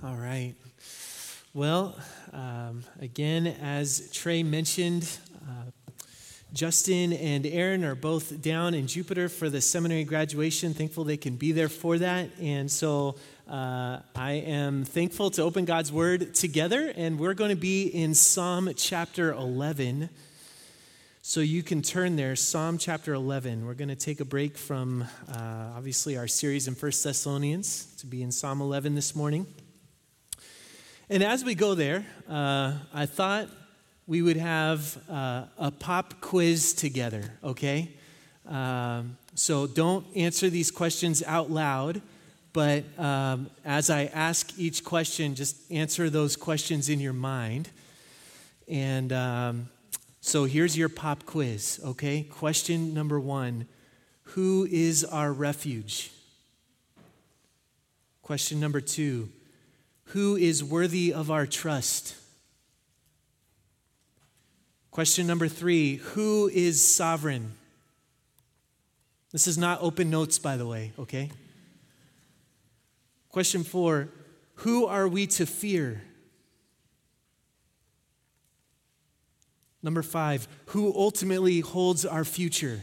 All right. Well, again, as Trey mentioned, Justin and Aaron are both down in Jupiter for the seminary graduation. Thankful they can be there for that. And so I am thankful to open God's Word together. And we're going to be in Psalm chapter 11. So you can turn there, Psalm chapter 11. We're going to take a break from, obviously, our series in 1 Thessalonians to be in Psalm 11 this morning. And as we go there, I thought we would have a pop quiz together, okay? So don't answer these questions out loud, but as I ask each question, just answer those questions in your mind. And so here's your pop quiz, okay? Question number 1, who is our refuge? Question number 2, who is worthy of our trust? Question number 3, who is sovereign? This is not open notes, by the way, okay? Question 4, who are we to fear? Number 5, who ultimately holds our future?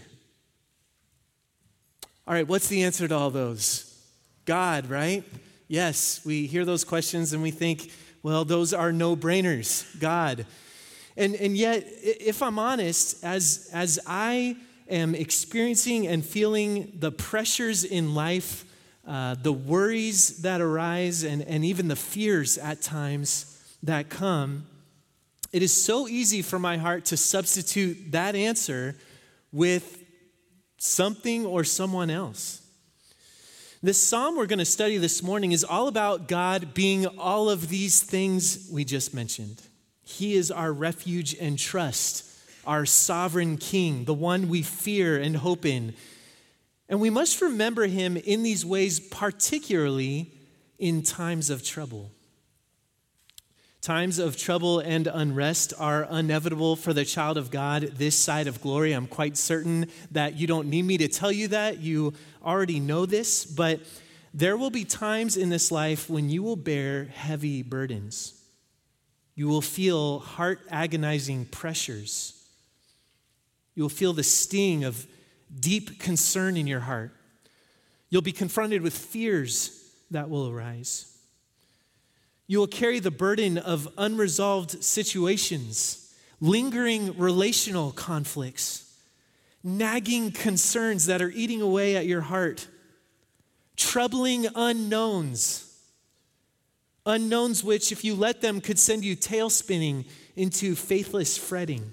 All right, what's the answer to all those? God, right? Yes, we hear those questions and we think, well, those are no-brainers, God. And yet, if I'm honest, as I am experiencing and feeling the pressures in life, the worries that arise, and even the fears at times that come, it is so easy for my heart to substitute that answer with something or someone else. This psalm we're going to study this morning is all about God being all of these things we just mentioned. He is our refuge and trust, our sovereign king, the one we fear and hope in. And we must remember him in these ways, particularly in times of trouble. Times of trouble and unrest are inevitable for the child of God this side of glory. I'm quite certain that you don't need me to tell you that. You already know this, but there will be times in this life when you will bear heavy burdens. You will feel heart-agonizing pressures. You will feel the sting of deep concern in your heart. You'll be confronted with fears that will arise. You will carry the burden of unresolved situations, lingering relational conflicts, nagging concerns that are eating away at your heart, troubling unknowns which, if you let them, could send you tail spinning into faithless fretting.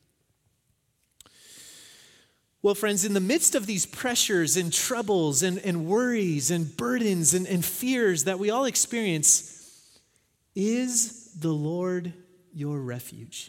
Well, friends, in the midst of these pressures and troubles and worries and burdens and fears that we all experience, is the Lord your refuge?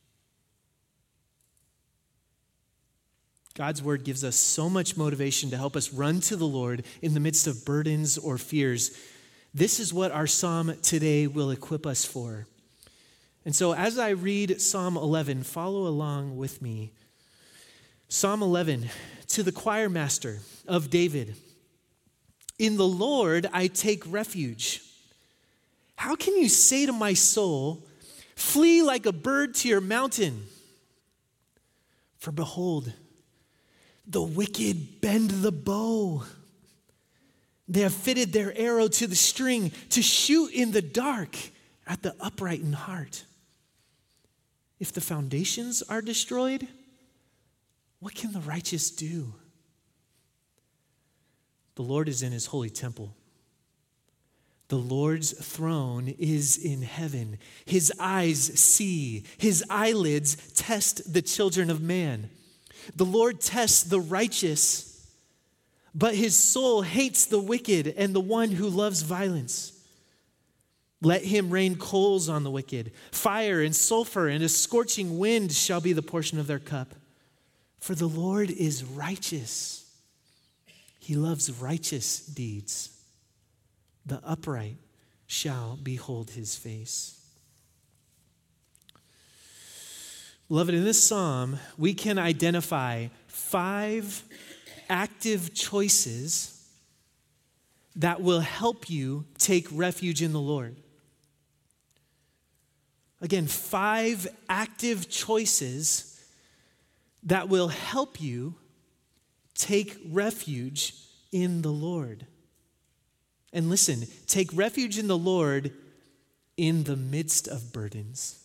God's word gives us so much motivation to help us run to the Lord in the midst of burdens or fears. This is what our psalm today will equip us for. And so as I read Psalm 11, follow along with me. Psalm 11, to the choir master of David. In the Lord I take refuge. How can you say to my soul, flee like a bird to your mountain? For behold, the wicked bend the bow. They have fitted their arrow to the string to shoot in the dark at the upright in heart. If the foundations are destroyed, what can the righteous do? The Lord is in his holy temple. The Lord's throne is in heaven. His eyes see, his eyelids test the children of man. The Lord tests the righteous, but his soul hates the wicked and the one who loves violence. Let him rain coals on the wicked. Fire and sulfur and a scorching wind shall be the portion of their cup. For the Lord is righteous. He loves righteous deeds. The upright shall behold his face. Beloved, in this psalm, we can identify 5 active choices that will help you take refuge in the Lord. Again, 5 active choices that will help you take refuge in the Lord. And listen, take refuge in the Lord in the midst of burdens.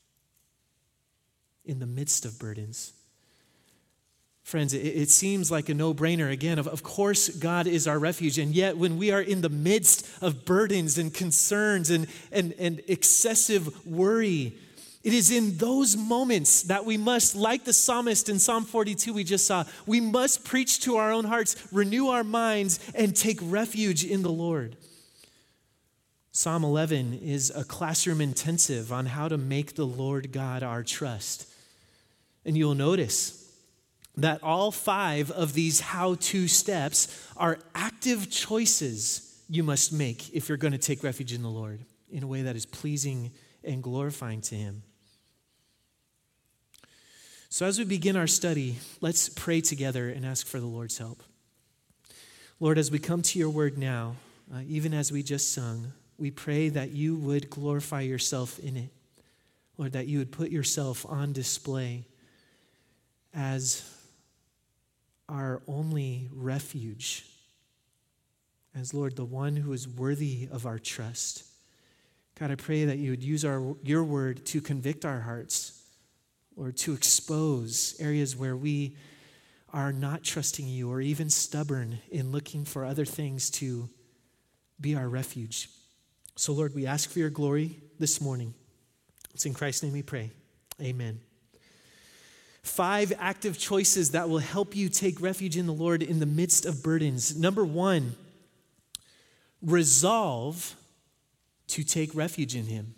In the midst of burdens. Friends, it seems like a no-brainer. Again, of course, God is our refuge. And yet, when we are in the midst of burdens and concerns and excessive worry, it is in those moments that we must, like the psalmist in Psalm 42 we just saw, we must preach to our own hearts, renew our minds, and take refuge in the Lord. Psalm 11 is a classroom intensive on how to make the Lord God our trust. And you'll notice that all 5 of these how-to steps are active choices you must make if you're going to take refuge in the Lord in a way that is pleasing and glorifying to Him. So as we begin our study, let's pray together and ask for the Lord's help. Lord, as we come to your word now, even as we just sung, we pray that you would glorify yourself in it. Lord, that you would put yourself on display as our only refuge, as, Lord, the one who is worthy of our trust. God, I pray that you would use your word to convict our hearts, or to expose areas where we are not trusting you or even stubborn in looking for other things to be our refuge. So, Lord, we ask for your glory this morning. It's in Christ's name we pray. Amen. 5 active choices that will help you take refuge in the Lord in the midst of burdens. Number 1, resolve to take refuge in Him.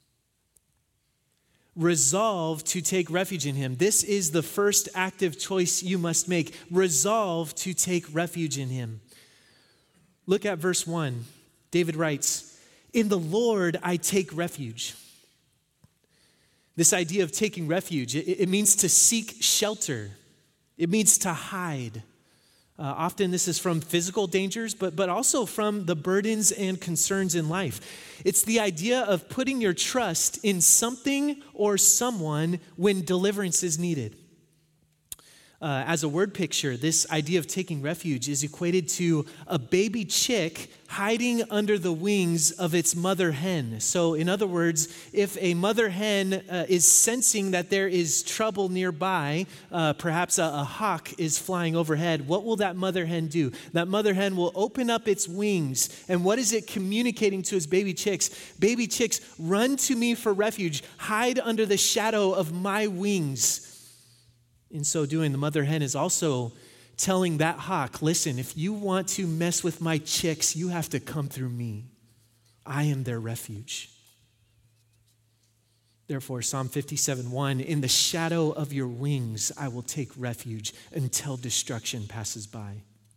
Resolve to take refuge in Him. This is the first active choice you must make. Resolve to take refuge in Him. Look at verse 1. David writes, "In the Lord I take refuge." This idea of taking refuge, it means to seek shelter. It means to hide. Often this is from physical dangers, but also from the burdens and concerns in life. It's the idea of putting your trust in something or someone when deliverance is needed. As a word picture, this idea of taking refuge is equated to a baby chick hiding under the wings of its mother hen. So, in other words, if a mother hen is sensing that there is trouble nearby, perhaps a hawk is flying overhead, what will that mother hen do? That mother hen will open up its wings, and what is it communicating to its baby chicks? Baby chicks, run to me for refuge. Hide under the shadow of my wings. In so doing, the mother hen is also telling that hawk, listen, if you want to mess with my chicks, you have to come through me. I am their refuge. Therefore, Psalm 57:1, in the shadow of your wings, I will take refuge until destruction passes by.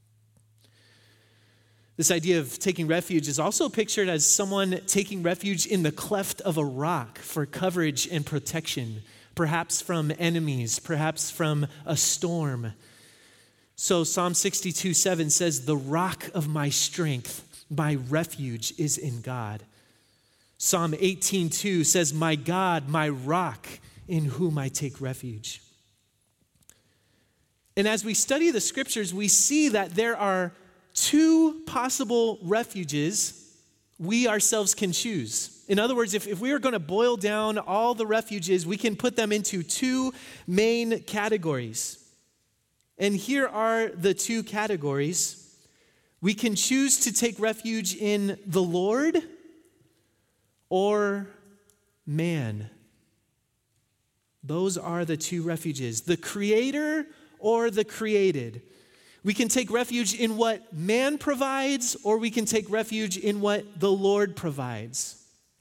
This idea of taking refuge is also pictured as someone taking refuge in the cleft of a rock for coverage and protection, perhaps from enemies, perhaps from a storm. So Psalm 62:7 says, the rock of my strength, my refuge is in God. Psalm 18:2 says, my God, my rock, in whom I take refuge. And as we study the scriptures, we see that there are 2 possible refuges we ourselves can choose. In other words, if we are going to boil down all the refuges, we can put them into 2 main categories. And here are the 2 categories. We can choose to take refuge in the Lord or man. Those are the 2 refuges, the Creator or the created. We can take refuge in what man provides, or we can take refuge in what the Lord provides.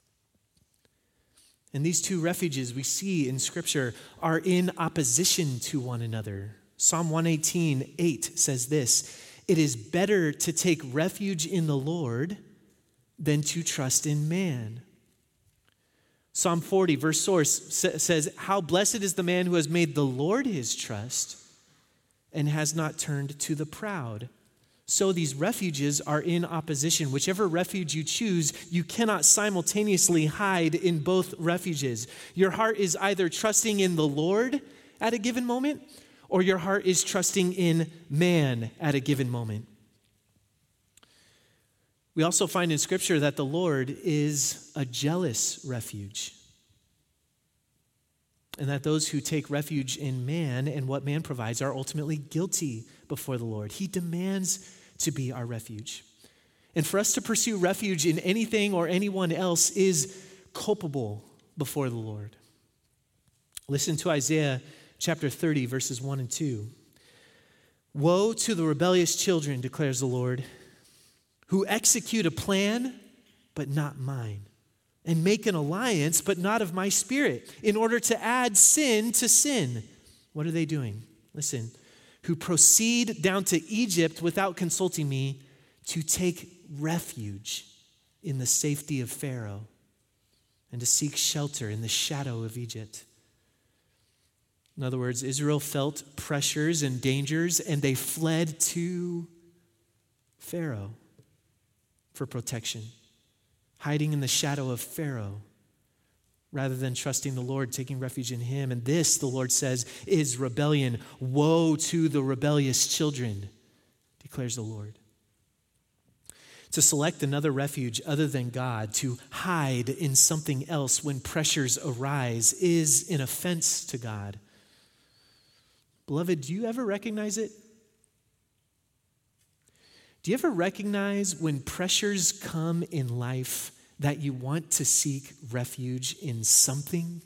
And these 2 refuges we see in Scripture are in opposition to one another. Psalm 118:8 says this, it is better to take refuge in the Lord than to trust in man. Psalm 40, verse 4 says, how blessed is the man who has made the Lord his trust and has not turned to the proud. So these refuges are in opposition. Whichever refuge you choose, you cannot simultaneously hide in both refuges. Your heart is either trusting in the Lord at a given moment, or your heart is trusting in man at a given moment. We also find in Scripture that the Lord is a jealous refuge, and that those who take refuge in man and what man provides are ultimately guilty before the Lord. He demands to be our refuge. And for us to pursue refuge in anything or anyone else is culpable before the Lord. Listen to Isaiah chapter 30, verses 1 and 2. Woe to the rebellious children, declares the Lord, who execute a plan, but not mine, and make an alliance, but not of my spirit, in order to add sin to sin. What are they doing? Listen. Who proceed down to Egypt without consulting me, to take refuge in the safety of Pharaoh and to seek shelter in the shadow of Egypt. In other words, Israel felt pressures and dangers, and they fled to Pharaoh for protection, hiding in the shadow of Pharaoh rather than trusting the Lord, taking refuge in him. And this, the Lord says, is rebellion. Woe to the rebellious children, declares the Lord. To select another refuge other than God, to hide in something else when pressures arise, is an offense to God. Beloved, do you ever recognize it? Do you ever recognize when pressures come in life that you want to seek refuge in something?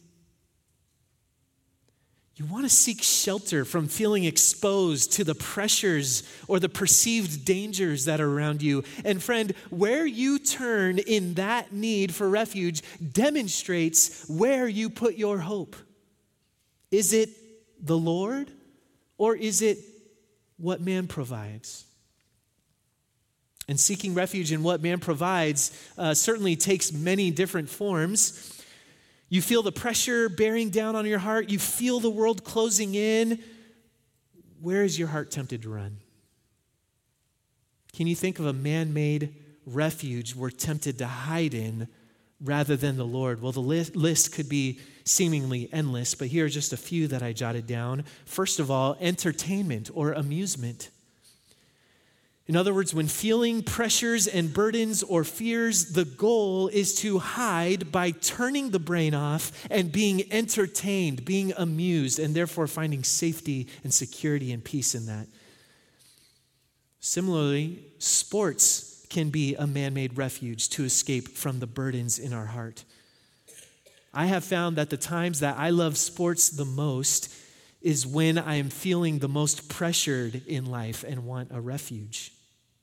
You want to seek shelter from feeling exposed to the pressures or the perceived dangers that are around you. And friend, where you turn in that need for refuge demonstrates where you put your hope. Is it the Lord, or is it what man provides? And seeking refuge in what man provides certainly takes many different forms. You feel the pressure bearing down on your heart. You feel the world closing in. Where is your heart tempted to run? Can you think of a man-made refuge we're tempted to hide in rather than the Lord? Well, the list could be seemingly endless, but here are just a few that I jotted down. First of all, entertainment or amusement. In other words, when feeling pressures and burdens or fears, the goal is to hide by turning the brain off and being entertained, being amused, and therefore finding safety and security and peace in that. Similarly, sports can be a man-made refuge to escape from the burdens in our heart. I have found that the times that I love sports the most is when I am feeling the most pressured in life and want a refuge.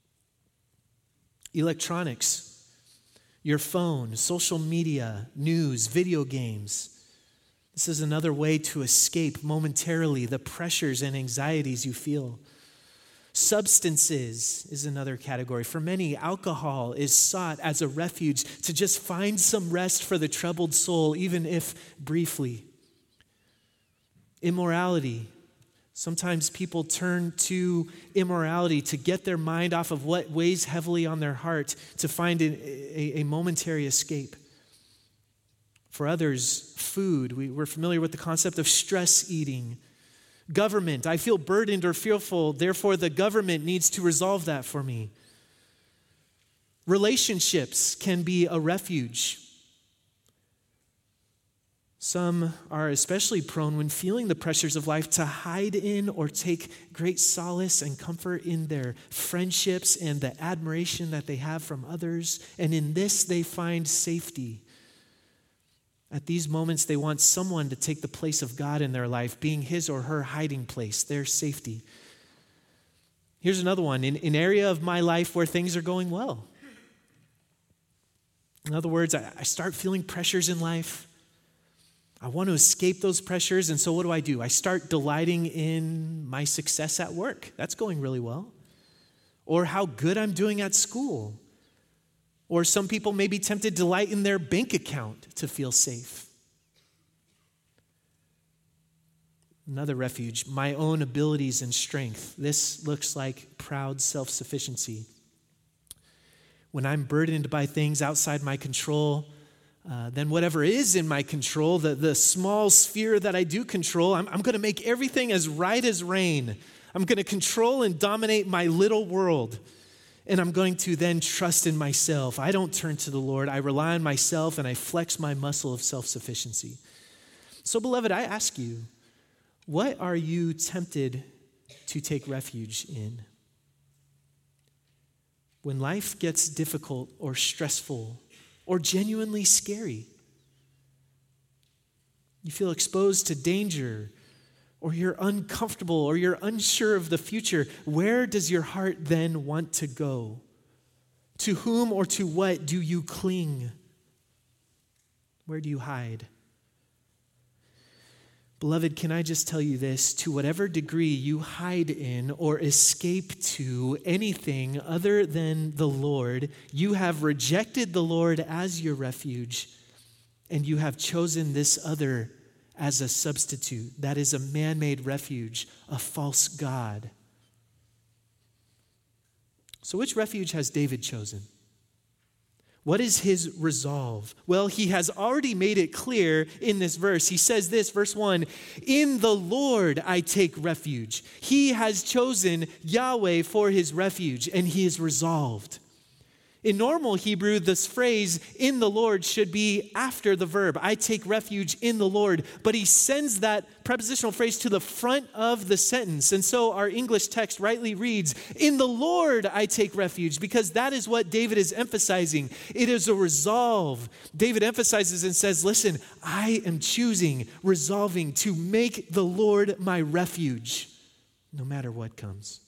Electronics, your phone, social media, news, video games. This is another way to escape momentarily the pressures and anxieties you feel. Substances is another category. For many, alcohol is sought as a refuge to just find some rest for the troubled soul, even if briefly. Immorality. Sometimes people turn to immorality to get their mind off of what weighs heavily on their heart, to find a momentary escape. For others, food. We're familiar with the concept of stress eating. Government. I feel burdened or fearful, therefore the government needs to resolve that for me. Relationships can be a refuge. Some are especially prone when feeling the pressures of life to hide in or take great solace and comfort in their friendships and the admiration that they have from others. And in this, they find safety. At these moments, they want someone to take the place of God in their life, being his or her hiding place, their safety. Here's another one. In an area of my life where things are going well. In other words, I start feeling pressures in life. I want to escape those pressures, and so what do? I start delighting in my success at work. That's going really well. Or how good I'm doing at school. Or some people may be tempted to delight in their bank account to feel safe. Another refuge, my own abilities and strength. This looks like proud self-sufficiency. When I'm burdened by things outside my control, then whatever is in my control, the small sphere that I do control, I'm going to make everything as right as rain. I'm going to control and dominate my little world. And I'm going to then trust in myself. I don't turn to the Lord. I rely on myself and I flex my muscle of self-sufficiency. So, beloved, I ask you, what are you tempted to take refuge in? When life gets difficult or stressful or genuinely scary, you feel exposed to danger, or you're uncomfortable, or you're unsure of the future, where does your heart then want to go? To whom or to what do you cling? Where do you hide? Beloved, can I just tell you this? To whatever degree you hide in or escape to anything other than the Lord, you have rejected the Lord as your refuge, and you have chosen this other as a substitute. That is a man-made refuge, a false god. So which refuge has David chosen? What is his resolve? Well, he has already made it clear in this verse. He says this, verse 1, in the Lord I take refuge. He has chosen Yahweh for his refuge, and he is resolved. In normal Hebrew, this phrase, in the Lord, should be after the verb, I take refuge in the Lord. But he sends that prepositional phrase to the front of the sentence. And so our English text rightly reads, in the Lord I take refuge, because that is what David is emphasizing. It is a resolve. David emphasizes and says, listen, I am resolving to make the Lord my refuge, no matter what comes.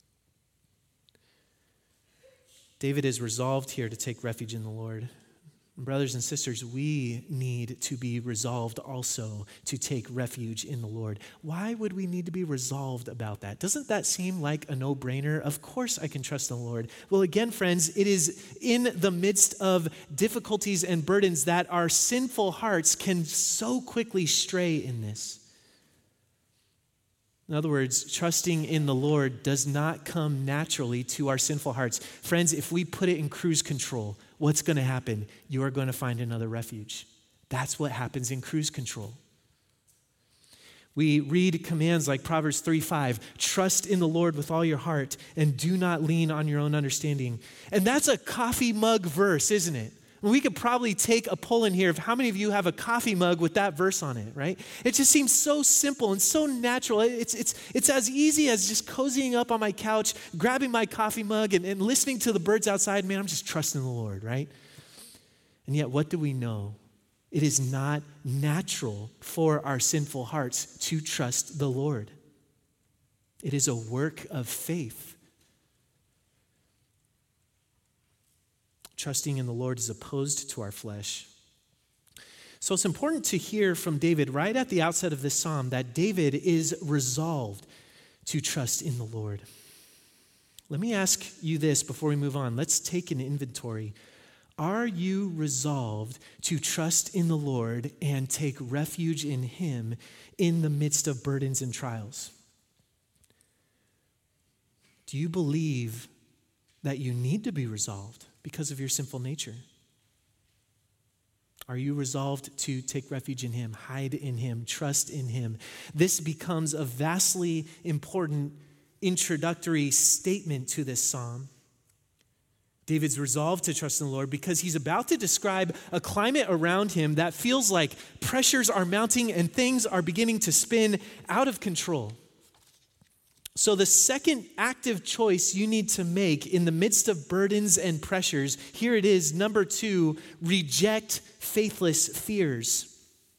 David is resolved here to take refuge in the Lord. Brothers and sisters, we need to be resolved also to take refuge in the Lord. Why would we need to be resolved about that? Doesn't that seem like a no-brainer? Of course I can trust in the Lord. Well, again, friends, it is in the midst of difficulties and burdens that our sinful hearts can so quickly stray in this. In other words, trusting in the Lord does not come naturally to our sinful hearts. Friends, if we put it in cruise control, what's going to happen? You are going to find another refuge. That's what happens in cruise control. We read commands like Proverbs 3:5, trust in the Lord with all your heart and do not lean on your own understanding. And that's a coffee mug verse, isn't it? We could probably take a poll in here of how many of you have a coffee mug with that verse on it, right? It just seems so simple and so natural. It's as easy as just cozying up on my couch, grabbing my coffee mug and listening to the birds outside. Man, I'm just trusting the Lord, right? And yet, what do we know? It is not natural for our sinful hearts to trust the Lord. It is a work of faith. Trusting in the Lord is opposed to our flesh. So it's important to hear from David right at the outset of this psalm that David is resolved to trust in the Lord. Let me ask you this before we move on. Let's take an inventory. Are you resolved to trust in the Lord and take refuge in Him in the midst of burdens and trials? Do you believe that you need to be resolved because of your sinful nature? Are you resolved to take refuge in Him, hide in Him, trust in Him? This becomes a vastly important introductory statement to this psalm. David's resolved to trust in the Lord because he's about to describe a climate around him that feels like pressures are mounting and things are beginning to spin out of control. So the second active choice you need to make in the midst of burdens and pressures, here it is, number 2, reject faithless fears.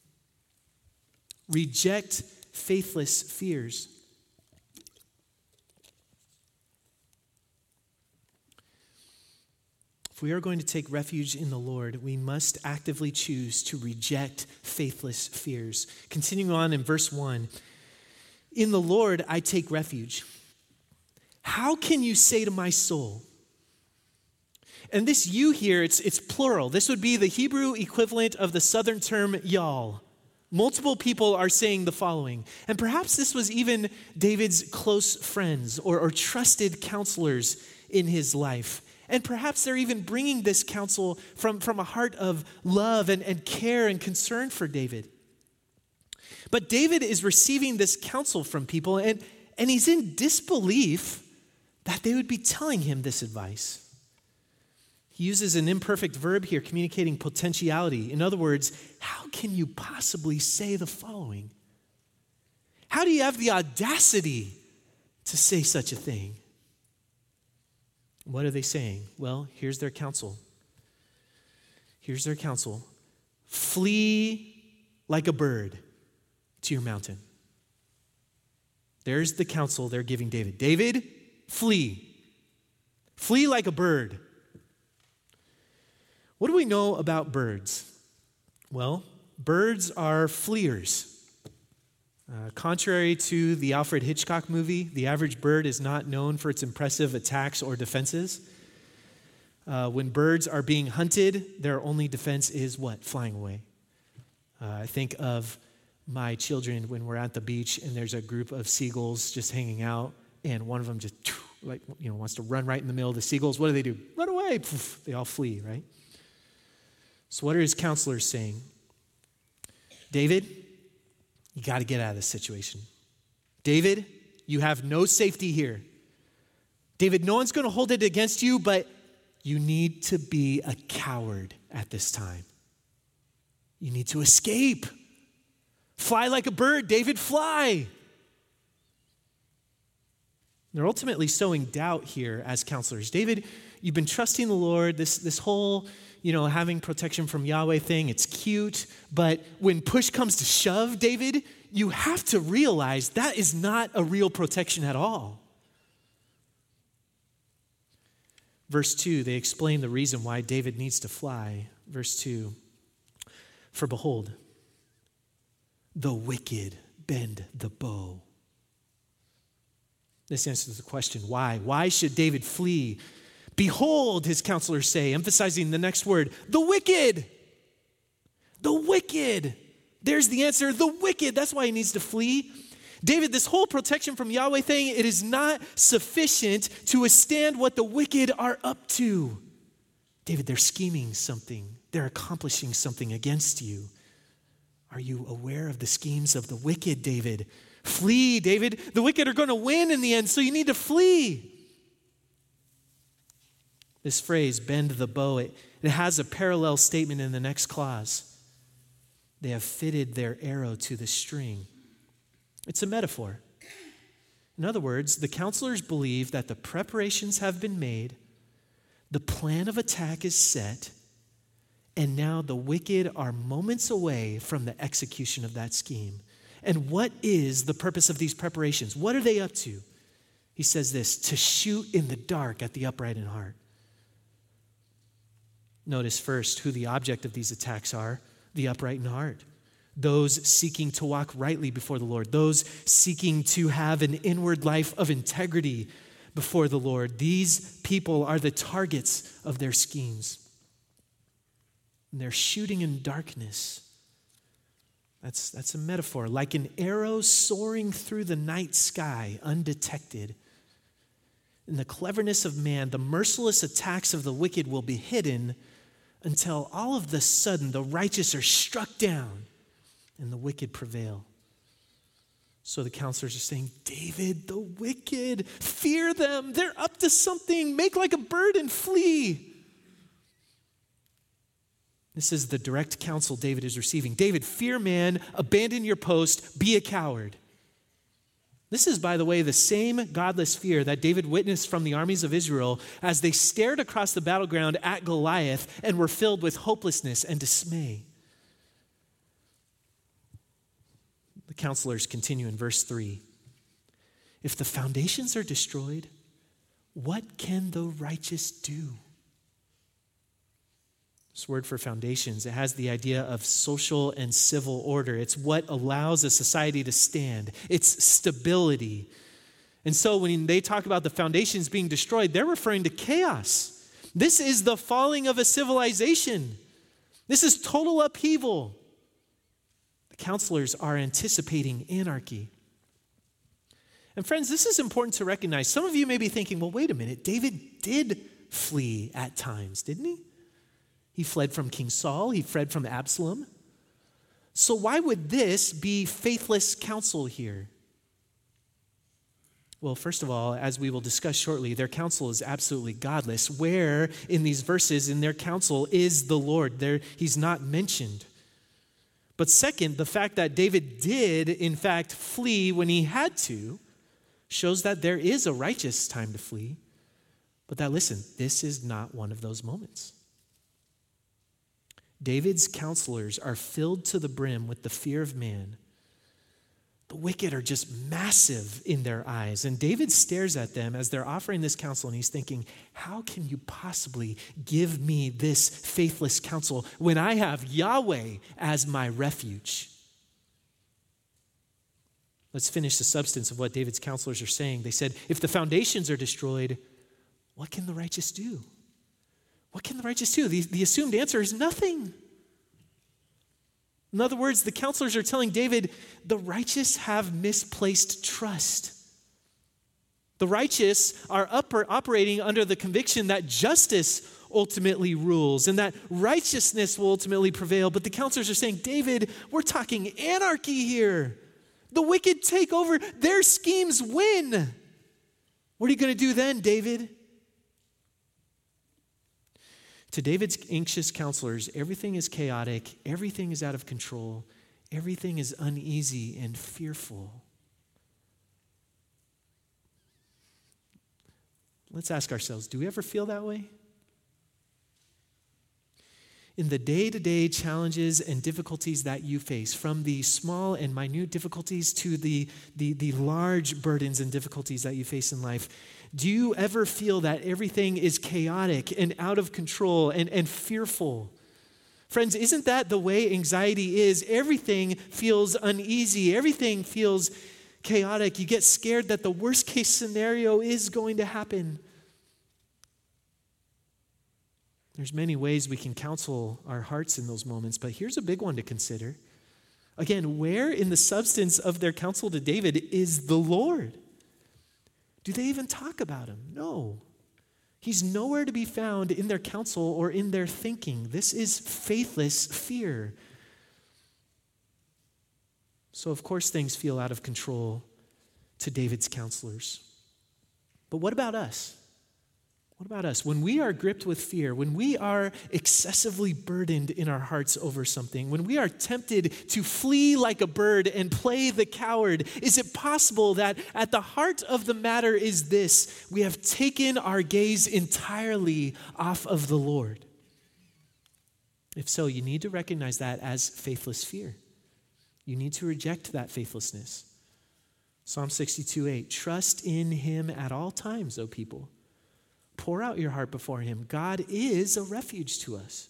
Reject faithless fears. If we are going to take refuge in the Lord, we must actively choose to reject faithless fears. Continuing on in verse 1, in the Lord I take refuge. How can you say to my soul? And this you here, it's plural. This would be the Hebrew equivalent of the southern term y'all. multiple people are saying the following. And perhaps this was even David's close friends or trusted counselors in his life. And perhaps they're even bringing this counsel from a heart of love and care and concern for David. But David is receiving this counsel from people, and he's in disbelief that they would be telling him this advice. He uses an imperfect verb here, communicating potentiality. In other words, how can you possibly say the following? How do you have the audacity to say such a thing? What are they saying? Well, here's their counsel. Here's their counsel. Flee like a bird to your mountain. There's the counsel they're giving David. David, flee. Flee like a bird. What do we know about birds? Well, birds are fleers. Contrary to the Alfred Hitchcock movie, the average bird is not known for its impressive attacks or defenses. When birds are being hunted, their only defense is what? Flying away. I think of my children when we're at the beach and there's a group of seagulls just hanging out, and one of them just wants to run right in the middle of the seagulls. What do? Run away. They all flee, right? So what are his counselors saying? David, you got to get out of this situation. David, you have no safety here. David, no one's going to hold it against you, but you need to be a coward at this time. You need to escape. Fly like a bird, David, fly. They're ultimately sowing doubt here as counselors. David, you've been trusting the Lord, this whole, having protection from Yahweh thing, it's cute, but when push comes to shove, David, you have to realize that is not a real protection at all. Verse 2, they explain the reason why David needs to fly. Verse 2, for behold, the wicked bend the bow. This answers the question, why? Why should David flee? Behold, his counselors say, emphasizing the next word, the wicked. The wicked. There's the answer, the wicked. That's why he needs to flee. David, this whole protection from Yahweh thing, it is not sufficient to withstand what the wicked are up to. David, they're scheming something. They're accomplishing something against you. Are you aware of the schemes of the wicked, David? Flee, David. The wicked are going to win in the end, so you need to flee. This phrase, bend the bow, it has a parallel statement in the next clause. They have fitted their arrow to the string. It's a metaphor. In other words, the counselors believe that the preparations have been made, the plan of attack is set, and now the wicked are moments away from the execution of that scheme. And what is the purpose of these preparations? What are they up to? He says this, to shoot in the dark at the upright in heart. Notice first who the object of these attacks are, the upright in heart. Those seeking to walk rightly before the Lord. Those seeking to have an inward life of integrity before the Lord. These people are the targets of their schemes. And they're shooting in darkness. That's a metaphor. Like an arrow soaring through the night sky, undetected. In the cleverness of man, the merciless attacks of the wicked will be hidden until all of the sudden the righteous are struck down and the wicked prevail. So the counselors are saying, David, the wicked, fear them. They're up to something. Make like a bird and flee. This is the direct counsel David is receiving. David, fear man, abandon your post, be a coward. This is, by the way, the same godless fear that David witnessed from the armies of Israel as they stared across the battleground at Goliath and were filled with hopelessness and dismay. The counselors continue in verse 3. If the foundations are destroyed, what can the righteous do? This word for foundations, it has the idea of social and civil order. It's what allows a society to stand. It's stability. And so when they talk about the foundations being destroyed, they're referring to chaos. This is the falling of a civilization. This is total upheaval. The counselors are anticipating anarchy. And friends, this is important to recognize. Some of you may be thinking, well, wait a minute. David did flee at times, didn't he? He fled from King Saul. He fled from Absalom. So why would this be faithless counsel here? Well, first of all, as we will discuss shortly, their counsel is absolutely godless. Where in these verses in their counsel is the Lord? He's not mentioned. But second, the fact that David did, in fact, flee when he had to shows that there is a righteous time to flee. But that, listen, this is not one of those moments. David's counselors are filled to the brim with the fear of man. The wicked are just massive in their eyes. And David stares at them as they're offering this counsel, and he's thinking, how can you possibly give me this faithless counsel when I have Yahweh as my refuge? Let's finish the substance of what David's counselors are saying. They said, if the foundations are destroyed, what can the righteous do? What can the righteous do? The assumed answer is nothing. In other words, the counselors are telling David, the righteous have misplaced trust. The righteous are operating under the conviction that justice ultimately rules and that righteousness will ultimately prevail. But the counselors are saying, David, we're talking anarchy here. The wicked take over. Their schemes win. What are you going to do then, David? To David's anxious counselors, everything is chaotic, everything is out of control, everything is uneasy and fearful. Let's ask ourselves, do we ever feel that way? In the day-to-day challenges and difficulties that you face, from the small and minute difficulties to the large burdens and difficulties that you face in life, do you ever feel that everything is chaotic and out of control and fearful? Friends, isn't that the way anxiety is? Everything feels uneasy. Everything feels chaotic. You get scared that the worst case scenario is going to happen. There's many ways we can counsel our hearts in those moments, but here's a big one to consider. Again, where in the substance of their counsel to David is the Lord? Do they even talk about him? No. He's nowhere to be found in their counsel or in their thinking. This is faithless fear. So, of course, things feel out of control to David's counselors. But what about us? What about us? When we are gripped with fear, when we are excessively burdened in our hearts over something, when we are tempted to flee like a bird and play the coward, is it possible that at the heart of the matter is this: we have taken our gaze entirely off of the Lord? If so, you need to recognize that as faithless fear. You need to reject that faithlessness. Psalm 62:8, trust in him at all times, O people. Pour out your heart before him. God is a refuge to us.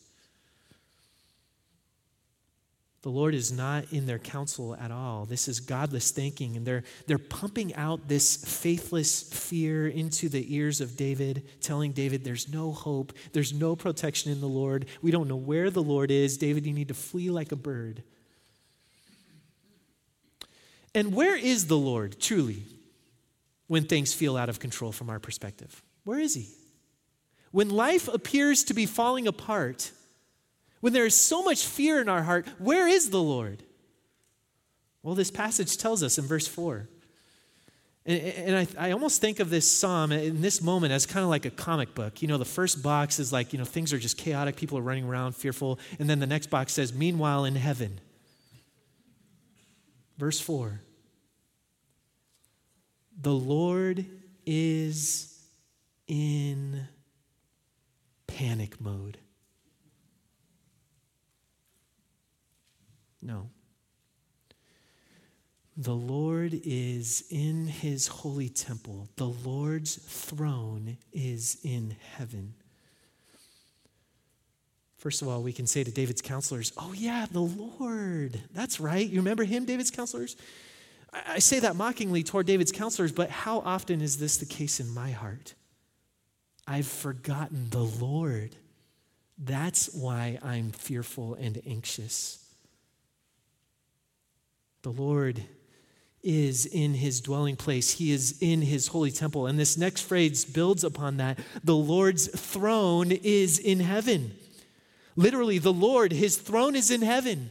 The Lord is not in their counsel at all. This is godless thinking, and they're pumping out this faithless fear into the ears of David, telling David there's no hope, there's no protection in the Lord. We don't know where the Lord is. David, you need to flee like a bird. And where is the Lord, truly, when things feel out of control from our perspective? Where is he? When life appears to be falling apart, when there is so much fear in our heart, where is the Lord? Well, this passage tells us in verse 4. And I almost think of this psalm in this moment as kind of like a comic book. You know, the first box is like, things are just chaotic, people are running around fearful. And then the next box says, meanwhile in heaven. Verse 4. The Lord is in panic mode. No. The Lord is in his holy temple. The Lord's throne is in heaven. First of all, we can say to David's counselors, oh yeah, the Lord. That's right. You remember him, David's counselors? I say that mockingly toward David's counselors, but how often is this the case in my heart? I've forgotten the Lord. That's why I'm fearful and anxious. The Lord is in his dwelling place. He is in his holy temple. And this next phrase builds upon that. The Lord's throne is in heaven. Literally, the Lord, his throne is in heaven.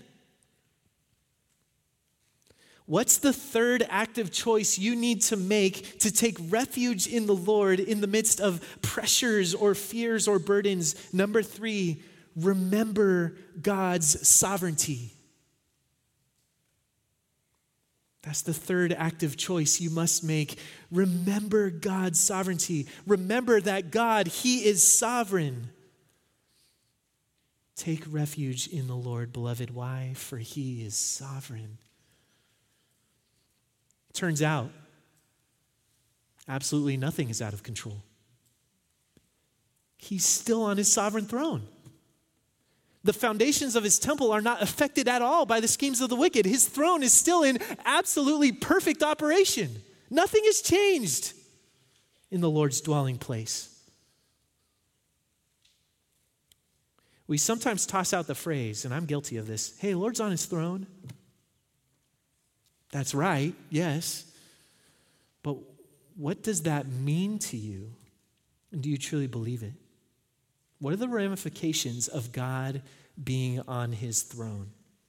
What's the third active choice you need to make to take refuge in the Lord in the midst of pressures or fears or burdens? Number 3, remember God's sovereignty. That's the third active choice you must make. Remember God's sovereignty. Remember that God, he is sovereign. Take refuge in the Lord, beloved. Why? For he is sovereign. Turns out, absolutely nothing is out of control. He's still on his sovereign throne. The foundations of his temple are not affected at all by the schemes of the wicked. His throne is still in absolutely perfect operation. Nothing has changed in the Lord's dwelling place. We sometimes toss out the phrase, and I'm guilty of this, hey, Lord's on his throne. That's right, yes. But what does that mean to you? And do you truly believe it? What are the ramifications of God being on his throne?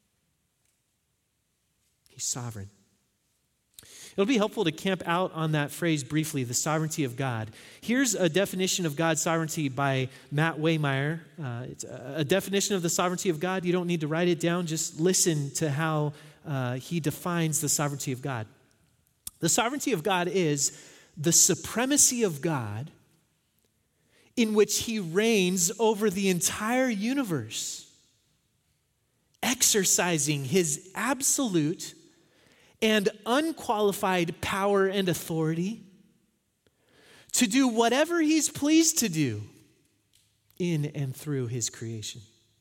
He's sovereign. It'll be helpful to camp out on that phrase briefly, the sovereignty of God. Here's a definition of God's sovereignty by Matt Waymeyer. It's a definition of the sovereignty of God. You don't need to write it down. Just listen to how he defines the sovereignty of God. The sovereignty of God is the supremacy of God in which he reigns over the entire universe, exercising his absolute and unqualified power and authority to do whatever he's pleased to do in and through his creation.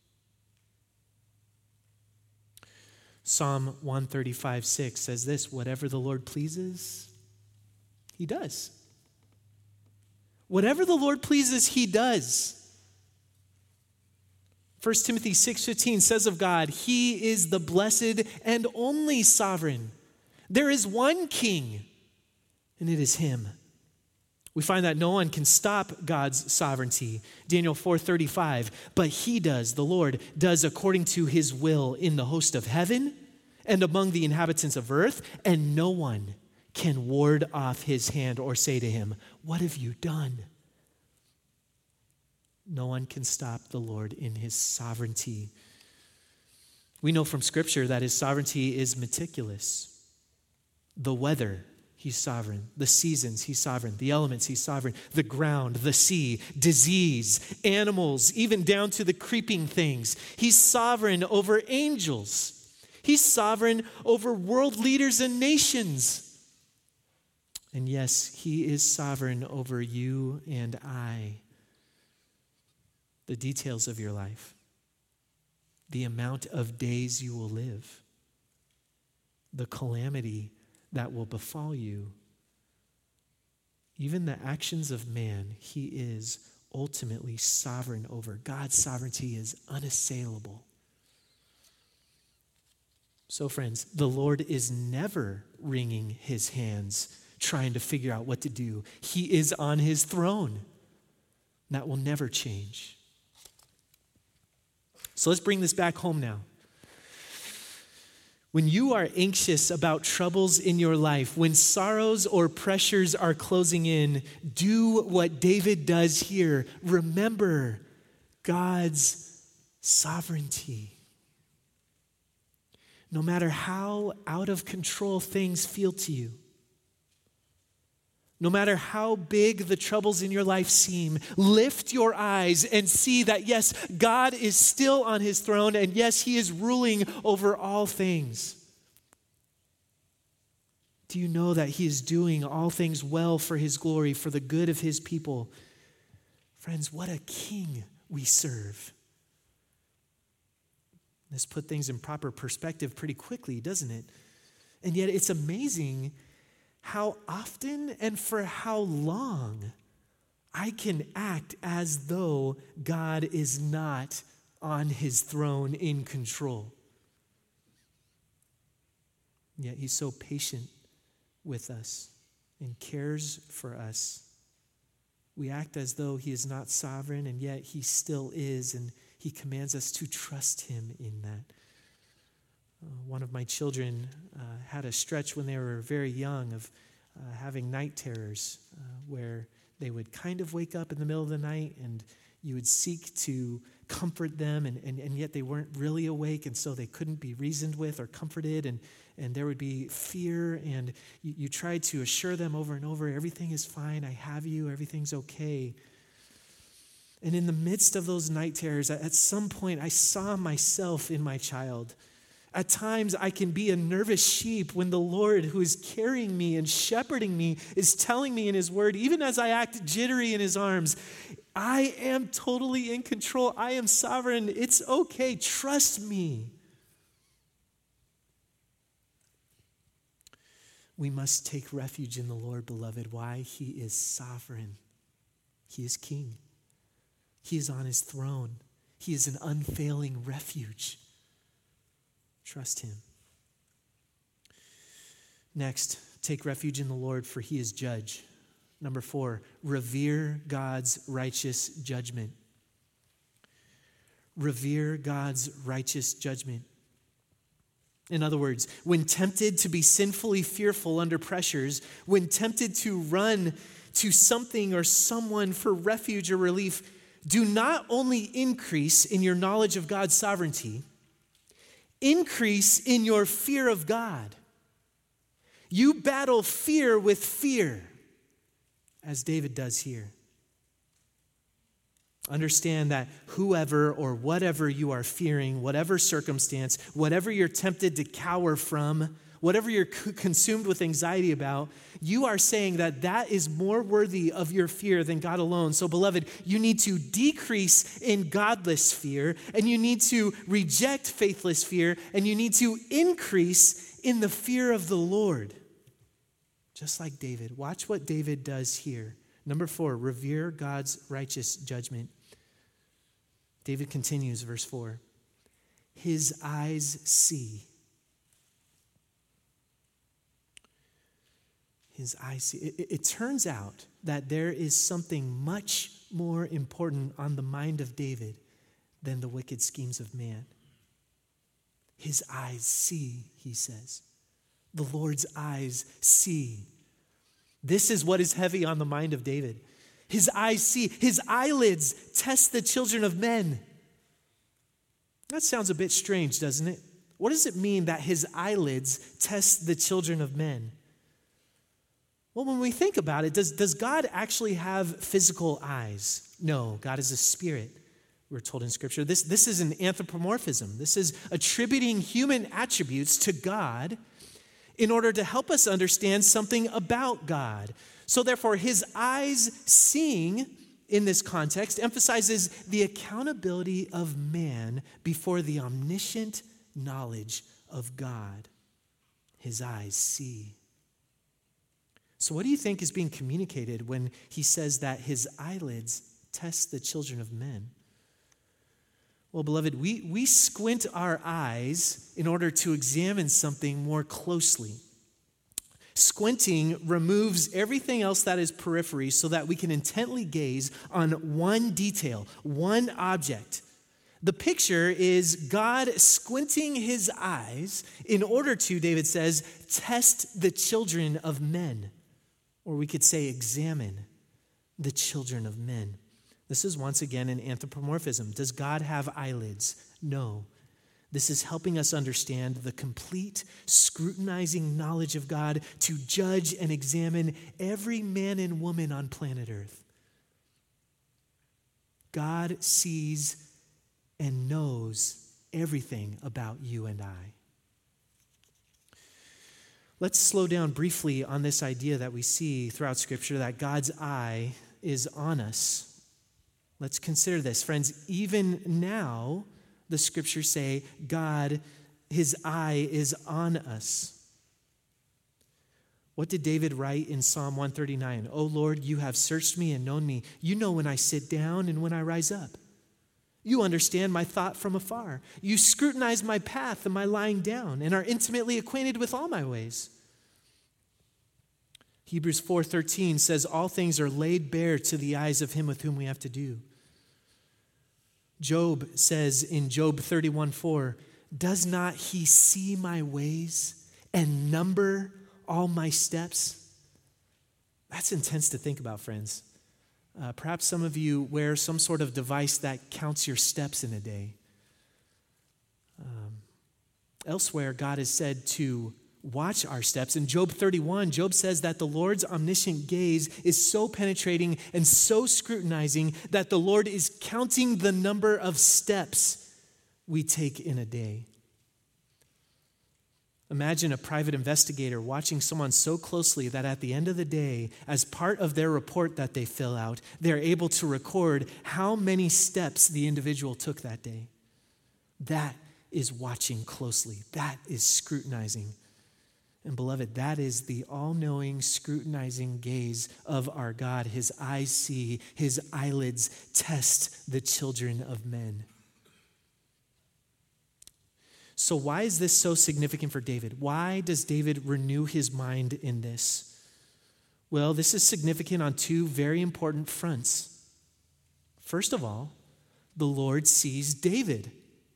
Psalm 135:6 says this, whatever the Lord pleases, he does. Whatever the Lord pleases, he does. 1 Timothy 6:15 says of God, he is the blessed and only sovereign. There is one king, and it is him. We find that no one can stop God's sovereignty. Daniel 4:35, but he does, the Lord does according to his will in the host of heaven and among the inhabitants of earth, and no one can ward off his hand or say to him, what have you done? No one can stop the Lord in his sovereignty. We know from Scripture that his sovereignty is meticulous. The weather, he's sovereign. The seasons, he's sovereign. The elements, he's sovereign. The ground, the sea, disease, animals, even down to the creeping things. He's sovereign over angels. He's sovereign over world leaders and nations. And yes, he is sovereign over you and I. The details of your life, the amount of days you will live, the calamity that will befall you, even the actions of man, he is ultimately sovereign over. God's sovereignty is unassailable. So friends, the Lord is never wringing his hands trying to figure out what to do. He is on his throne. That will never change. So let's bring this back home now. When you are anxious about troubles in your life, when sorrows or pressures are closing in, do what David does here. Remember God's sovereignty. No matter how out of control things feel to you, no matter how big the troubles in your life seem, lift your eyes and see that, yes, God is still on his throne, and yes, he is ruling over all things. Do you know that he is doing all things well for his glory, for the good of his people? Friends, what a king we serve. This put things in proper perspective pretty quickly, doesn't it? And yet it's amazing how often and for how long I can act as though God is not on his throne in control. Yet he's so patient with us and cares for us. We act as though he is not sovereign, and yet he still is, and he commands us to trust him in that. One of my children had a stretch when they were very young of having night terrors where they would kind of wake up in the middle of the night and you would seek to comfort them, and yet they weren't really awake, and so they couldn't be reasoned with or comforted, and there would be fear, and you tried to assure them over and over, everything is fine, I have you, everything's okay. And in the midst of those night terrors, at some point, I saw myself in my child. At times, I can be a nervous sheep when the Lord, who is carrying me and shepherding me, is telling me in his word, even as I act jittery in his arms, I am totally in control. I am sovereign. It's okay. Trust me. We must take refuge in the Lord, beloved. Why? He is sovereign. He is king. He is on his throne. He is an unfailing refuge. Trust him. Next, take refuge in the Lord, for he is judge. Number 4, revere God's righteous judgment. Revere God's righteous judgment. In other words, when tempted to be sinfully fearful under pressures, when tempted to run to something or someone for refuge or relief, do not only increase in your knowledge of God's sovereignty, increase in your fear of God. You battle fear with fear, as David does here. Understand that whoever or whatever you are fearing, whatever circumstance, whatever you're tempted to cower from, whatever you're consumed with anxiety about, you are saying that that is more worthy of your fear than God alone. So, beloved, you need to decrease in godless fear, and you need to reject faithless fear, and you need to increase in the fear of the Lord. Just like David. Watch what David does here. Number 4, revere God's righteous judgment. David continues, verse 4. His eyes see. His eyes see. It turns out that there is something much more important on the mind of David than the wicked schemes of man. His eyes see, he says. The Lord's eyes see. This is what is heavy on the mind of David. His eyes see. His eyelids test the children of men. That sounds a bit strange, doesn't it? What does it mean that his eyelids test the children of men? Well, when we think about it, does God actually have physical eyes? No, God is a spirit, we're told in Scripture. This is an anthropomorphism. This is attributing human attributes to God in order to help us understand something about God. So therefore, his eyes seeing, in this context, emphasizes the accountability of man before the omniscient knowledge of God. His eyes see. So what do you think is being communicated when he says that his eyelids test the children of men? Well, beloved, we squint our eyes in order to examine something more closely. Squinting removes everything else that is periphery so that we can intently gaze on one detail, one object. The picture is God squinting his eyes in order to, David says, test the children of men. Or we could say examine the children of men. This is once again an anthropomorphism. Does God have eyelids? No. This is helping us understand the complete, scrutinizing knowledge of God to judge and examine every man and woman on planet Earth. God sees and knows everything about you and I. Let's slow down briefly on this idea that we see throughout Scripture that God's eye is on us. Let's consider this. Friends, even now, the Scriptures say God, his eye is on us. What did David write in Psalm 139? "O Lord, you have searched me and known me. You know when I sit down and when I rise up. You understand my thought from afar. You scrutinize my path and my lying down and are intimately acquainted with all my ways. Hebrews 4:13 says, all things are laid bare to the eyes of him with whom we have to do. Job says in Job 31:4, does not he see my ways and number all my steps? That's intense to think about, friends. Perhaps some of you wear some sort of device that counts your steps in a day. Elsewhere, God is said to watch our steps. In Job 31, Job says that the Lord's omniscient gaze is so penetrating and so scrutinizing that the Lord is counting the number of steps we take in a day. Imagine a private investigator watching someone so closely that at the end of the day, as part of their report that they fill out, they're able to record how many steps the individual took that day. That is watching closely. That is scrutinizing. And beloved, that is the all-knowing, scrutinizing gaze of our God. His eyes see, his eyelids test the children of men. So why is this so significant for David? Why does David renew his mind in this? Well, this is significant on two very important fronts. First of all, the Lord sees David.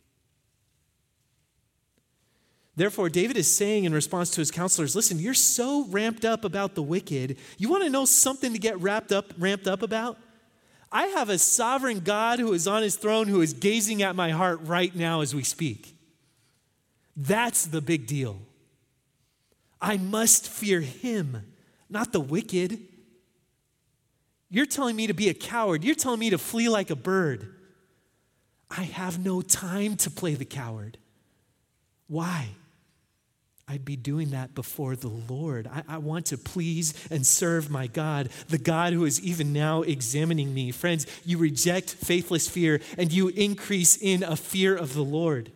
Therefore, David is saying in response to his counselors, listen, you're so ramped up about the wicked. You want to know something to get ramped up about? I have a sovereign God who is on his throne who is gazing at my heart right now as we speak. That's the big deal. I must fear him, not the wicked. You're telling me to be a coward. You're telling me to flee like a bird. I have no time to play the coward. Why? I'd be doing that before the Lord. I want to please and serve my God, the God who is even now examining me. Friends, you reject faithless fear and you increase in a fear of the Lord.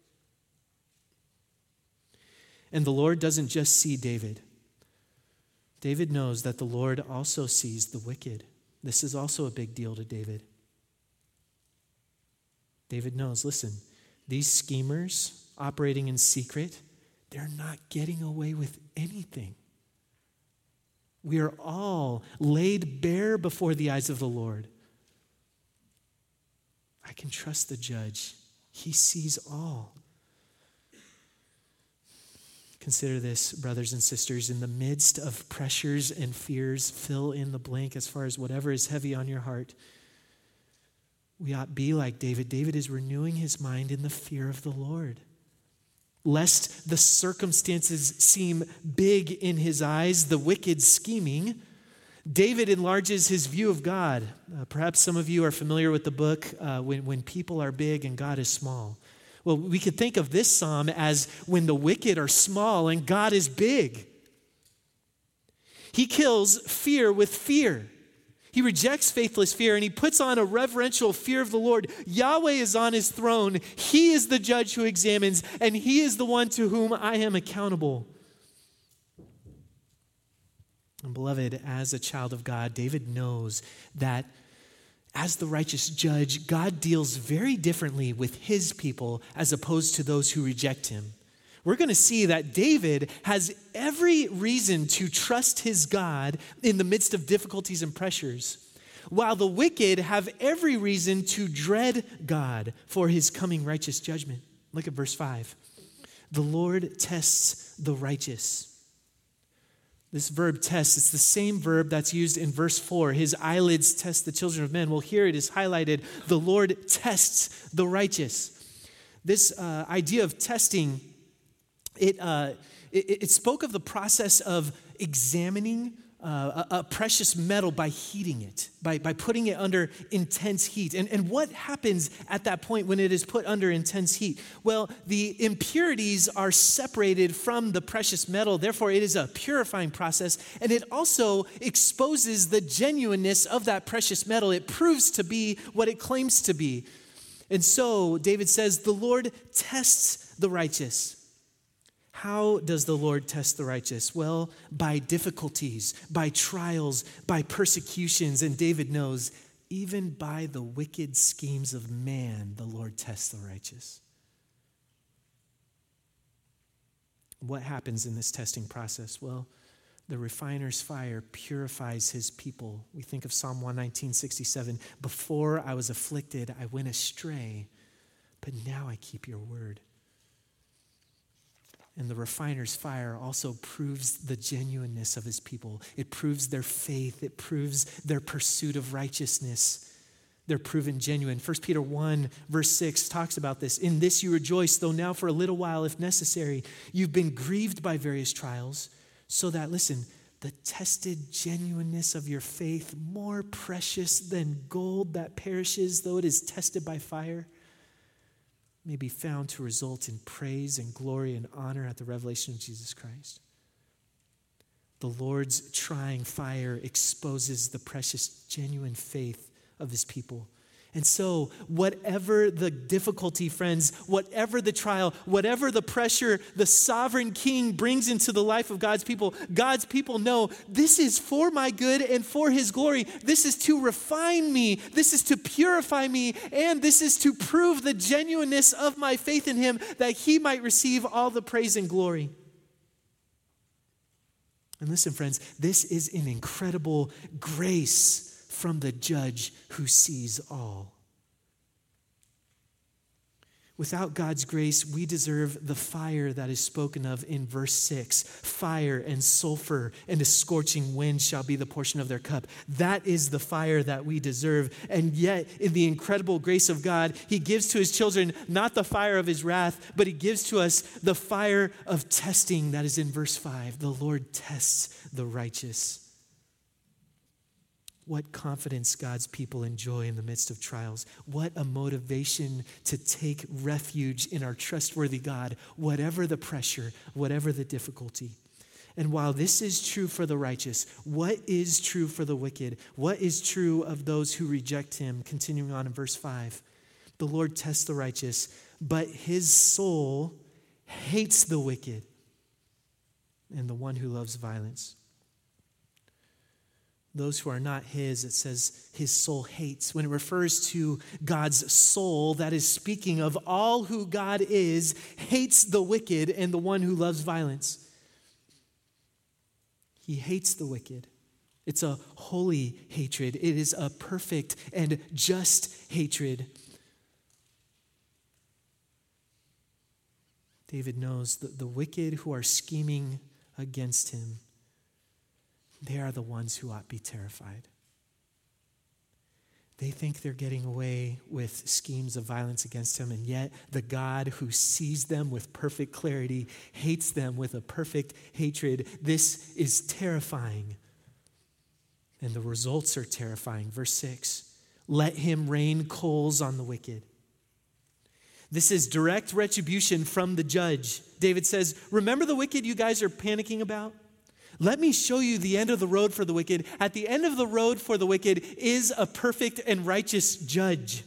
And the Lord doesn't just see David. David knows that the Lord also sees the wicked. This is also a big deal to David. David knows, listen, these schemers operating in secret, they're not getting away with anything. We are all laid bare before the eyes of the Lord. I can trust the judge. He sees all. Consider this, brothers and sisters, in the midst of pressures and fears, fill in the blank as far as whatever is heavy on your heart. We ought to be like David. David is renewing his mind in the fear of the Lord. Lest the circumstances seem big in his eyes, the wicked scheming, David enlarges his view of God. Perhaps some of you are familiar with the book, When People Are Big and God is Small. Well, we could think of this psalm as when the wicked are small and God is big. He kills fear with fear. He rejects faithless fear and he puts on a reverential fear of the Lord. Yahweh is on his throne. He is the judge who examines, and he is the one to whom I am accountable. And beloved, as a child of God, David knows that as the righteous judge, God deals very differently with his people as opposed to those who reject him. We're going to see that David has every reason to trust his God in the midst of difficulties and pressures, while the wicked have every reason to dread God for his coming righteous judgment. Look at verse 5. The Lord tests the righteous. This verb test, it's the same verb that's used in verse 4. His eyelids test the children of men. Well, here it is highlighted. The Lord tests the righteous. This idea of testing, it spoke of the process of examining a precious metal by heating it, by putting it under intense heat. And what happens at that point when it is put under intense heat? Well, the impurities are separated from the precious metal. Therefore, it is a purifying process. And it also exposes the genuineness of that precious metal. It proves to be what it claims to be. And so David says, the Lord tests the righteous. How does the Lord test the righteous? Well, by difficulties, by trials, by persecutions. And David knows even by the wicked schemes of man, the Lord tests the righteous. What happens in this testing process? Well, the refiner's fire purifies his people. We think of Psalm 119:67. Before I was afflicted, I went astray, but now I keep your word. And the refiner's fire also proves the genuineness of his people. It proves their faith. It proves their pursuit of righteousness. They're proven genuine. 1 Peter 1, verse 6 talks about this. In this you rejoice, though now for a little while, if necessary, you've been grieved by various trials, so that, listen, the tested genuineness of your faith, more precious than gold that perishes, though it is tested by fire, may be found to result in praise and glory and honor at the revelation of Jesus Christ. The Lord's trying fire exposes the precious, genuine faith of his people. And so, whatever the difficulty, friends, whatever the trial, whatever the pressure the sovereign king brings into the life of God's people know this is for my good and for his glory. This is to refine me. This is to purify me. And this is to prove the genuineness of my faith in him, that he might receive all the praise and glory. And listen, friends, this is an incredible grace from the judge who sees all. Without God's grace, we deserve the fire that is spoken of in verse 6. Fire and sulfur and a scorching wind shall be the portion of their cup. That is the fire that we deserve. And yet, in the incredible grace of God, he gives to his children not the fire of his wrath, but he gives to us the fire of testing that is in verse 5. The Lord tests the righteous. What confidence God's people enjoy in the midst of trials. What a motivation to take refuge in our trustworthy God, whatever the pressure, whatever the difficulty. And while this is true for the righteous, what is true for the wicked? What is true of those who reject him? Continuing on in verse 5. The Lord tests the righteous, but his soul hates the wicked and the one who loves violence. Those who are not his, it says his soul hates. When it refers to God's soul, that is speaking of all who God is, hates the wicked and the one who loves violence. He hates the wicked. It's a holy hatred. It is a perfect and just hatred. David knows that the wicked who are scheming against him, they are the ones who ought to be terrified. They think they're getting away with schemes of violence against him, and yet the God who sees them with perfect clarity hates them with a perfect hatred. This is terrifying. And the results are terrifying. Verse 6, let him rain coals on the wicked. This is direct retribution from the judge. David says, remember the wicked you guys are panicking about? Let me show you the end of the road for the wicked. At the end of the road for the wicked is a perfect and righteous judge.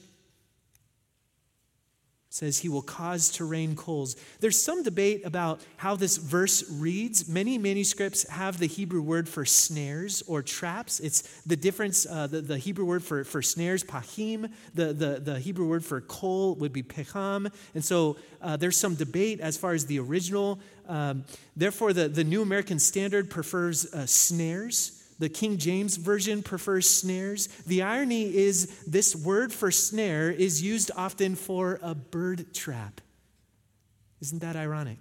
It says he will cause to rain coals. There's some debate about how this verse reads. Many manuscripts have the Hebrew word for snares or traps. It's the difference, the Hebrew word for snares, pahim. The Hebrew word for coal would be pecham. And so there's some debate as far as the original. Therefore, the New American Standard prefers snares. The King James Version prefers snares. The irony is this word for snare is used often for a bird trap. Isn't that ironic?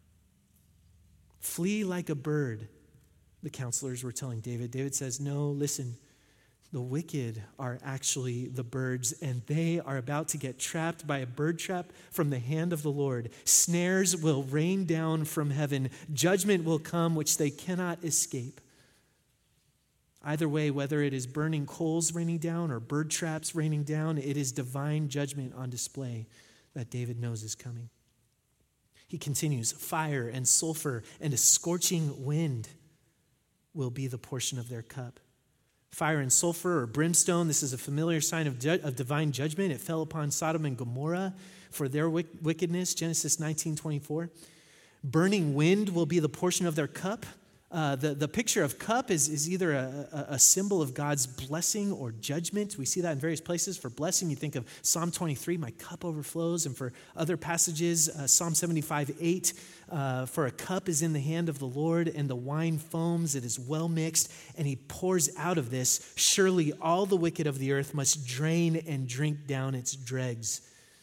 Flee like a bird, the counselors were telling David. David says, no, listen, the wicked are actually the birds, and they are about to get trapped by a bird trap from the hand of the Lord. Snares will rain down from heaven. Judgment will come which they cannot escape. Either way, whether it is burning coals raining down or bird traps raining down, it is divine judgment on display that David knows is coming. He continues, fire and sulfur and a scorching wind will be the portion of their cup. Fire and sulfur or brimstone, this is a familiar sign of divine judgment. It fell upon Sodom and Gomorrah for their wickedness, Genesis 19:24. Burning wind will be the portion of their cup. The picture of cup is either a symbol of God's blessing or judgment. We see that in various places. For blessing, you think of Psalm 23, my cup overflows. And for other passages, Psalm 75:8, for a cup is in the hand of the Lord, and the wine foams, it is well mixed, and he pours out of this. Surely all the wicked of the earth must drain and drink down its dregs.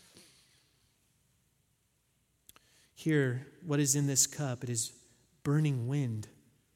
Here, what is in this cup? It is burning wind.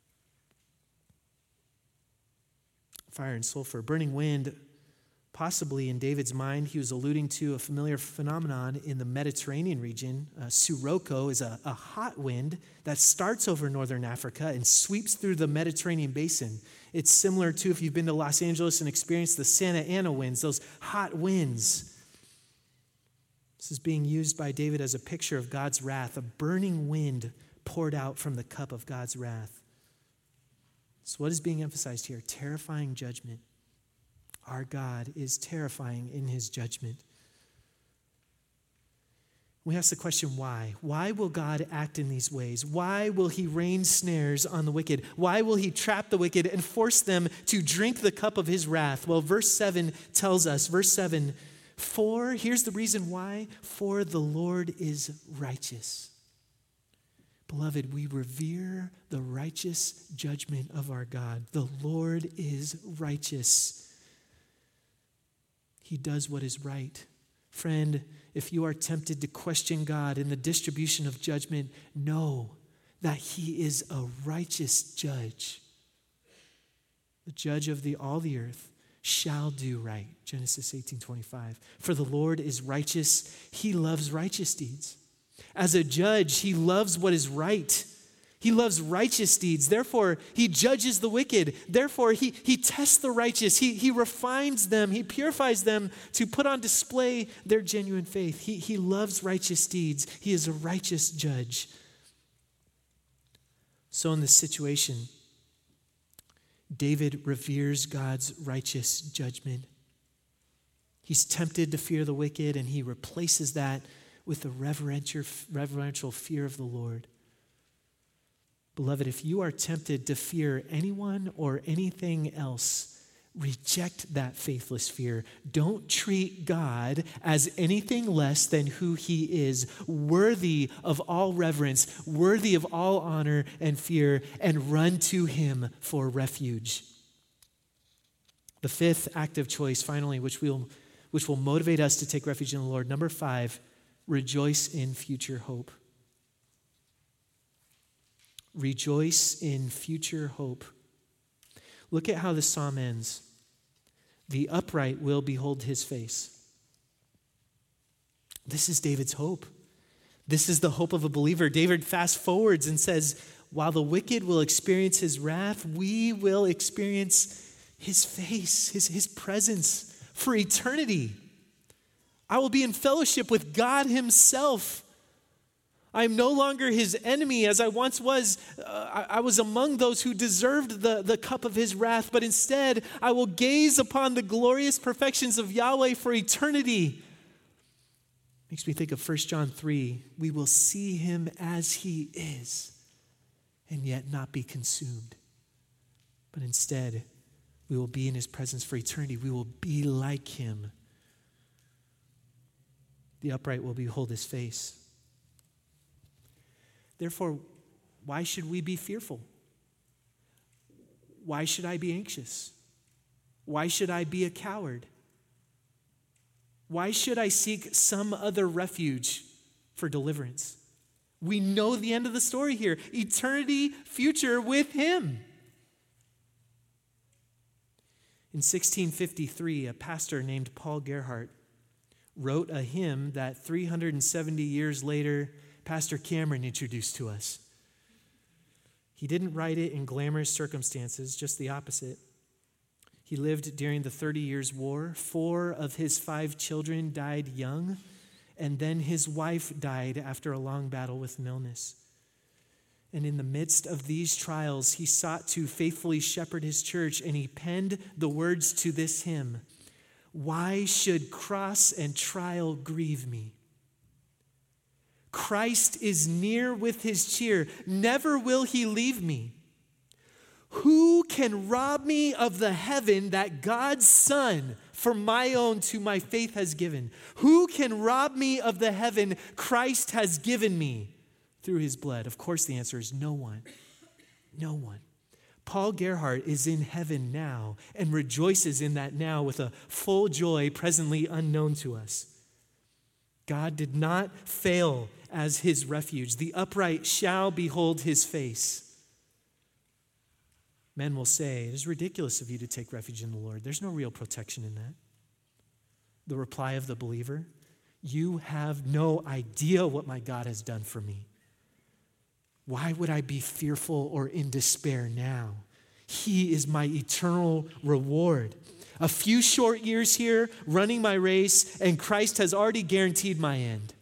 Fire and sulfur. Burning wind, possibly in David's mind, he was alluding to a familiar phenomenon in the Mediterranean region. Sirocco is a hot wind that starts over northern Africa and sweeps through the Mediterranean basin. It's similar to if you've been to Los Angeles and experienced the Santa Ana winds, those hot winds. This is being used by David as a picture of God's wrath, a burning wind poured out from the cup of God's wrath. So what is being emphasized here? Terrifying judgment. Our God is terrifying in his judgment. We ask the question, why? Why will God act in these ways? Why will he rain snares on the wicked? Why will he trap the wicked and force them to drink the cup of his wrath? Well, verse 7 tells us, here's the reason why, for the Lord is righteous. Beloved, we revere the righteous judgment of our God. The Lord is righteous. He does what is right. Friend, if you are tempted to question God in the distribution of judgment, know that he is a righteous judge. The judge of all the earth shall do right. Genesis 18:25. For the Lord is righteous. He loves righteous deeds. As a judge, he loves what is right. He loves righteous deeds. Therefore, he judges the wicked. Therefore, he tests the righteous. He refines them. He purifies them to put on display their genuine faith. He loves righteous deeds. He is a righteous judge. So in this situation, David reveres God's righteous judgment. He's tempted to fear the wicked, and he replaces that with a reverential fear of the Lord. Beloved, if you are tempted to fear anyone or anything else, reject that faithless fear. Don't treat God as anything less than who he is, worthy of all reverence, worthy of all honor and fear, and run to him for refuge. The fifth active choice, finally, which will motivate us to take refuge in the Lord. Number 5, rejoice in future hope. Rejoice in future hope. Look at how the psalm ends. The upright will behold his face. This is David's hope. This is the hope of a believer. David fast forwards and says, while the wicked will experience his wrath, we will experience his face, his presence for eternity. I will be in fellowship with God himself. I am no longer his enemy as I once was. I was among those who deserved the cup of his wrath, but instead I will gaze upon the glorious perfections of Yahweh for eternity. Makes me think of 1 John 3. We will see him as he is and yet not be consumed. But instead, we will be in his presence for eternity. We will be like him. The upright will behold his face. Therefore, why should we be fearful? Why should I be anxious? Why should I be a coward? Why should I seek some other refuge for deliverance? We know the end of the story here. Eternity, future with him. In 1653, a pastor named Paul Gerhardt wrote a hymn that 370 years later, Pastor Cameron introduced to us. He didn't write it in glamorous circumstances, just the opposite. He lived during the 30 Years' War. 4 of his 5 children died young, and then his wife died after a long battle with an illness. And in the midst of these trials, he sought to faithfully shepherd his church, and he penned the words to this hymn: "Why should cross and trial grieve me? Christ is near with his cheer. Never will he leave me. Who can rob me of the heaven that God's Son, for my own to my faith, has given? Who can rob me of the heaven Christ has given me through his blood? Of course, the answer is no one. No one. Paul Gerhardt is in heaven now and rejoices in that now with a full joy presently unknown to us. God did not fail as his refuge. The upright shall behold his face. Men will say, it is ridiculous of you to take refuge in the Lord. There's no real protection in that. The reply of the believer, you have no idea what my God has done for me. Why would I be fearful or in despair now? He is my eternal reward. A few short years here, running my race, and Christ has already guaranteed my end.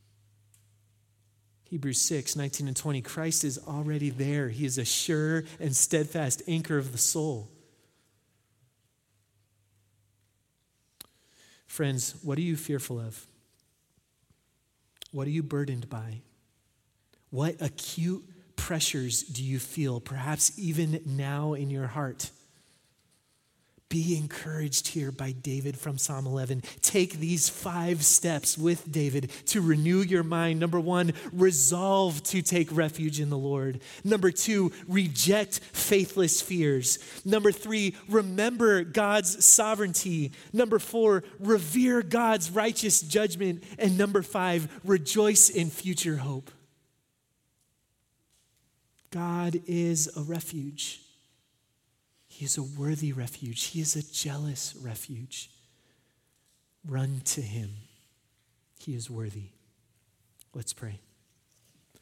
Hebrews 6, 19 and 20, Christ is already there. He is a sure and steadfast anchor of the soul. Friends, what are you fearful of? What are you burdened by? What acute pressures do you feel, perhaps even now in your heart? Be encouraged here by David from Psalm 11. Take these 5 steps with David to renew your mind. Number 1, resolve to take refuge in the Lord. Number 2, reject faithless fears. Number 3, remember God's sovereignty. Number 4, revere God's righteous judgment. And number 5, rejoice in future hope. God is a refuge. He is a worthy refuge. He is a jealous refuge. Run to him. He is worthy. Let's pray.